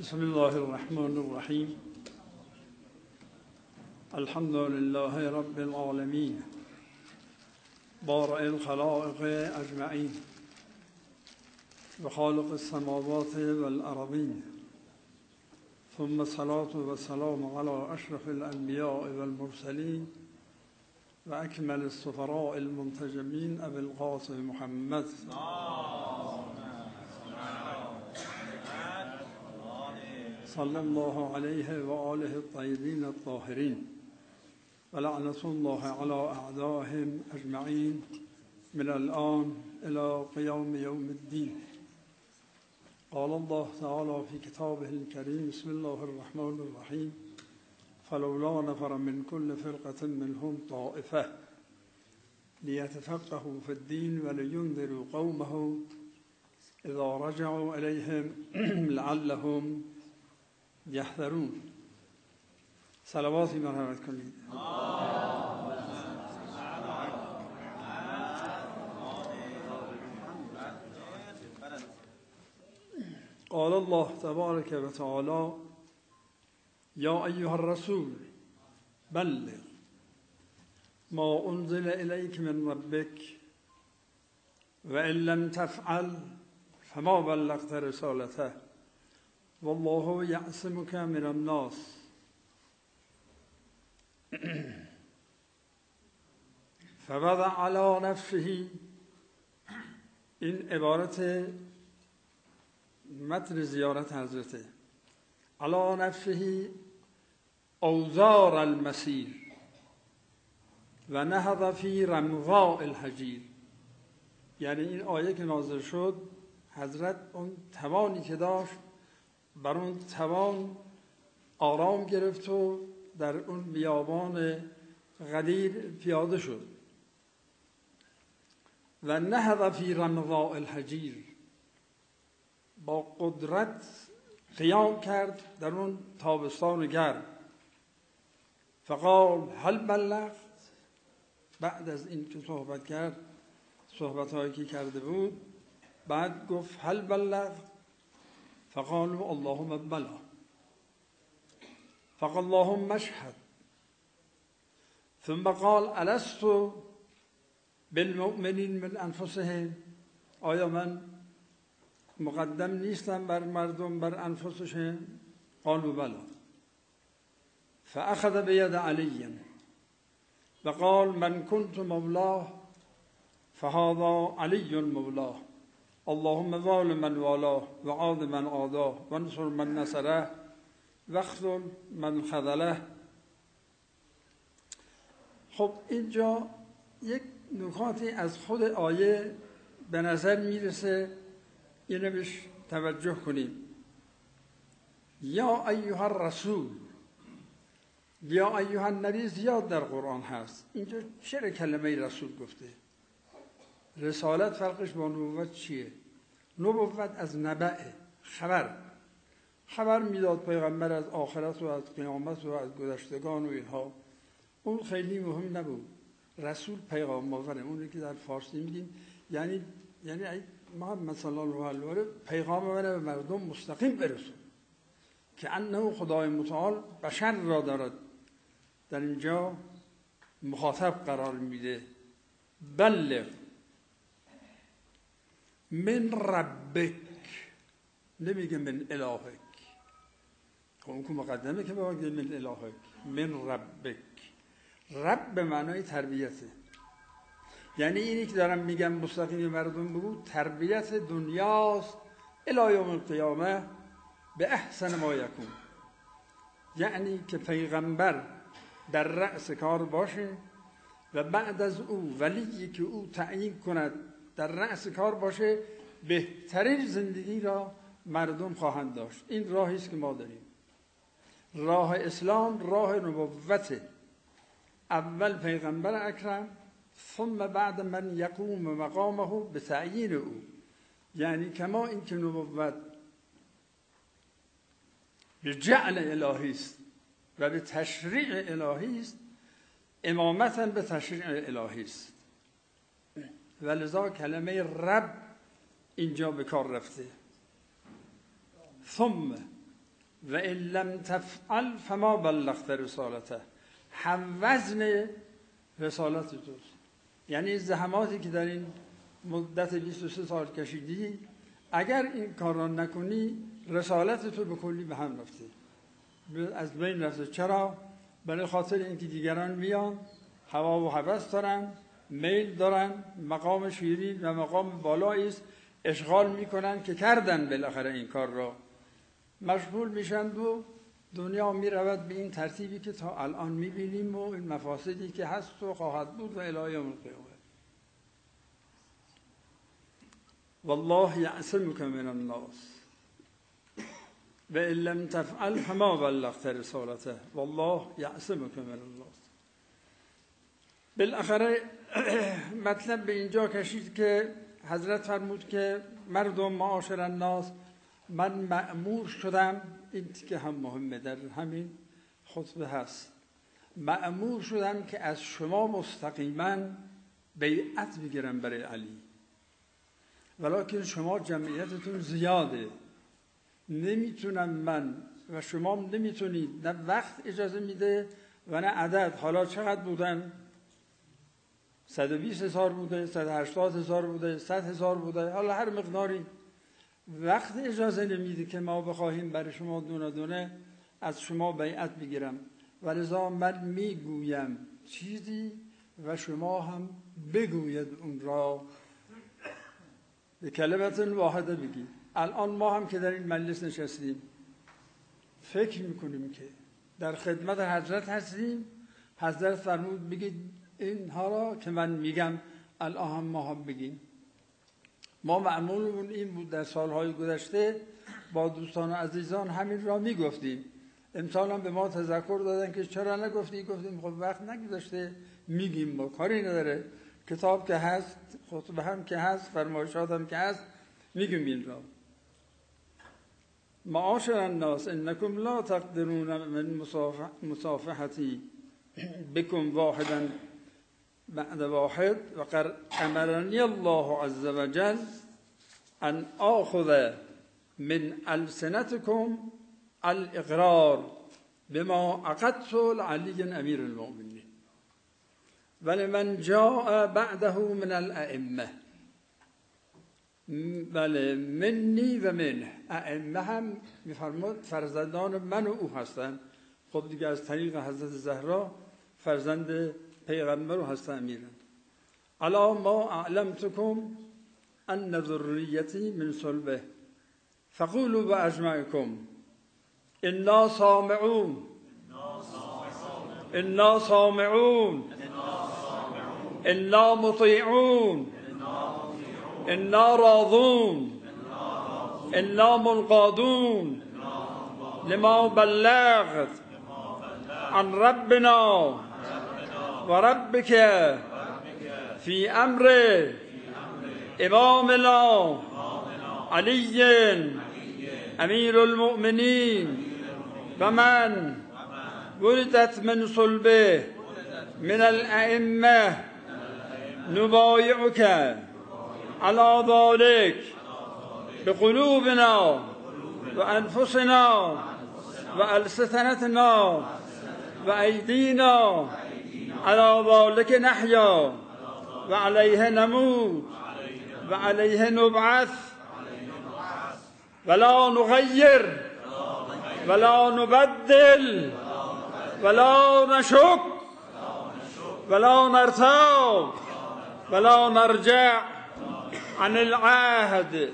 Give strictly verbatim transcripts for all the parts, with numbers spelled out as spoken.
بسم الله الرحمن الرحیم. الحمد لله رب العالمین بارئ الخلائق اجمعین و خالق السماوات والارضین، ثم الصلاة والسلام على اشرف الانبیاء والمرسلین و اکمل السفراء المنتجبین ابی القاسم محمد صلی الله علیه و آله الطیبین الطاهرین و لعنة الله علی اعدائهم اجمعین من الآن الى قیام یوم الدین. قال الله تعالی فی کتابه الکریم بسم الله الرحمن الرحیم فلولا نفر من كل فرقة منهم طائفة ليتفقهوا في الدين ولينذروا قومهم اذا رجعوا إليهم لعلهم یحذرون. صلواتی مرحمت کنید. قال الله تبارک و تعالی یا ایها الرسول بلغ ما انزل الیک من ربک و ان لم تفعل فما بلغت رسالته والله یعصمک من الناس. فوضع علی نفسه، این عبارت متن زیارت حضرته، علی نفسه اوزار المسیر و نهض فی رمضاء الحجیر. یعنی این آیه که نازل شد حضرت اون توانی که داشت بر اون توان آرام گرفت و در اون بیابان غدیر پیاده شد و نهض فی رمضاء الحجیر، با قدرت قیام کرد در اون تابستان گرم. فقال هل بلغت، بعد از این که صحبت کرد صحبت هایی که کرده بود بعد گفت هل بلغت، فقالوا اللهم بلا، فقال اللهم اشهد، ثم قال الست بالمؤمنین من انفسهم، آیا من مقدم نیستم بر مردم بر انفسهم؟ قالوا بلا. فاخذ بید علی و قال من كنت مولاه فهذا علی مولاه، اللهم وال من والاه و عاد من عاداه و انصر من نصره و اخذل من خذله. خب اینجا یک نکاتی از خود آیه به نظر میرسه، اینو بهش توجه کنیم. یا ایها الرسول، یا ایها النبی زیاد در قرآن هست. اینجا چرا کلمه رسول گفته؟ رسالت فرقش با نبوت چیه؟ نبوت از نبعه، خبر خبر میداد پیغمبر از آخرت و از قیامت و از گذشتگان و اینها، اون خیلی مهم نبود. رسول پیغام آوره، اونی که در فارسی میگیم یعنی یعنی محمد صلی الله علیه و آله پیغام آوره به مردم مستقیم برسون که انه خدای متعال بشر را دارد در اینجا مخاطب قرار میده. بلغ من ربک، نمیگه من الهک. خب اون که مقدمه که باید من الهک، من ربک. رب به معنای تربیته، یعنی اینی که دارم میگم مستقیم مردم بگو تربیت دنیاست الی یوم القیامه به احسن ما یکون. یعنی که پیغمبر در رأس کار باشه و بعد از او ولیی که او تعیین کند در رأس کار باشه، بهترین زندگی را مردم خواهند داشت. این راهی است که ما داریم. راه اسلام راه نبوته. اول پیغمبر اکرم، ثم بعد من یقوم مقامه به تعیین او. یعنی کما این که نبوت به جعل الهی است و به تشریع الهی است، امامتا به تشریع الهی است. ولذا کلمه رب اینجا به کار رفته. ثم و ان لم تفعل فما بلغت رسالته، هم وزن رسالت توست. یعنی زحماتی که در این مدت بیست و سه سال کشیدی، اگر این کار را نکنی رسالت تو به کلی به هم رفته، از بین رفته. چرا؟ برای خاطر اینکه دیگران میان هوا و هوس دارن، میل دارن، مقام شیرین و مقام بالایی است اشغال میکنن که کردن بالاخره این کار را، مشغول میشن و دنیا میرود به این ترتیبی که تا الان میبینیم و این مفاسدی که هست و خواهد بود و الی یوم القیامه. والله یعصمک من الناس و ان لم تفعل فما بلغت رسالته والله یعصمک من الناس. بالاخره مطلب به اینجا کشید که حضرت فرمود که مردم معاشر الناس، من مأمور شدم، این که هم مهمه در همین خطبه هست، مأمور شدم که از شما مستقیما بیعت بگیرم برای علی، ولیکن شما جمعیتتون زیاده، نمیتونم من و شما نمیتونید، نه وقت اجازه میده و نه عدد. حالا چقدر بودن؟ صد و بیست هزار بوده، صد و هشتاد هزار بوده، صد هزار بوده، حالا هر مقداری. وقت اجازه نمیده که ما بخواهیم برای شما دونه دونه از شما بیعت بگیرم، ولذا من میگویم چیزی و شما هم بگوید اون را، به کلمت واحده بگید. الان ما هم که در این مجلس نشستیم فکر میکنیم که در خدمت حضرت هستیم، حضرت فرمود بگید اینها را که من میگم الان هم ما هم بگیم. ما معمولمون این بود در سالهای گذشته با دوستان و عزیزان همین را میگفتیم، امسال هم به ما تذکر دادن که چرا نگفتی؟ گفتیم خب وقت نگذاشته میگیم، ما کاری نداره، کتاب که هست، خطبه هم که هست، فرمایشات هم که هست، میگیم این را. معاشر الناس انکم لا تقدرون من مصافحتی بكم واحدا بعد واحد وقد امرني الله عز وجل ان آخذ من ألسنتكم الاقرار بما عقدت لعلي امیر المؤمنین ولمن جاء بعده من الائمه. بله، منی و من ائمه هم میفرماد فرزندان من و او هستند. خب دیگه از طریق حضرت زهرا فرزند پیغمبر و هستن امیرن. الا ما اعلمتكم ان ذریتی من صلبه فقولوا باجمعكم انا سامعون انا سامعون انا مطیعون انا راضون انا منقادون لما بلغت عن ربنا و ربک فی امر امامنا علی امیر المؤمنین و من ولدت من صلبه من الائمه نبایعک على ذلك بقلوبنا و انفسنا و السنتنا و ایدینا على ذلك نحیا و علیه نموت و علیه نبعث ولا نغیر ولا نبدل ولا نشک ولا نرتاب ولا نرجع عن العهد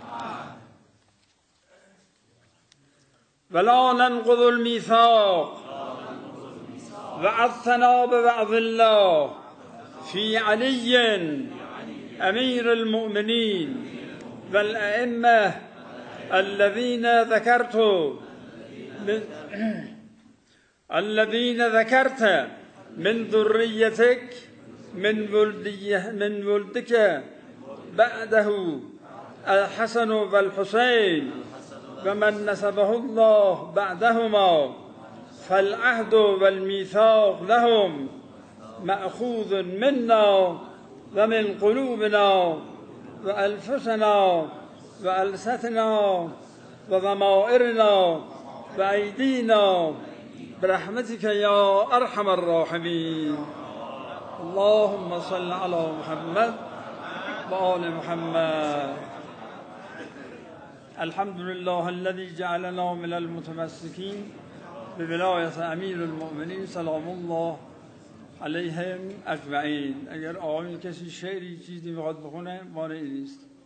ولا ننقض الميثاق وعظنا بوعظ الله في علي أمير المؤمنين والأئمة الذين ذكرت من الذين ذكرت من ذريتك من ولديه من ولدك بعده الحسن والحسين ومن نسبه الله بعدهما فالعهد والميثاق لهم مأخوذ منا ومن قلوبنا وأنفسنا وألسنتنا وضمائرنا بأيدينا برحمتك يا أرحم الراحمين. اللهم صل على محمد وآل محمد. الحمد لله الذي جعلنا من المتمسكين بولایت امیر المؤمنین سلام الله علیهم اجمعین. اگر آقایون کسی شعری چیزی میخواد بخونه مانعی نیست.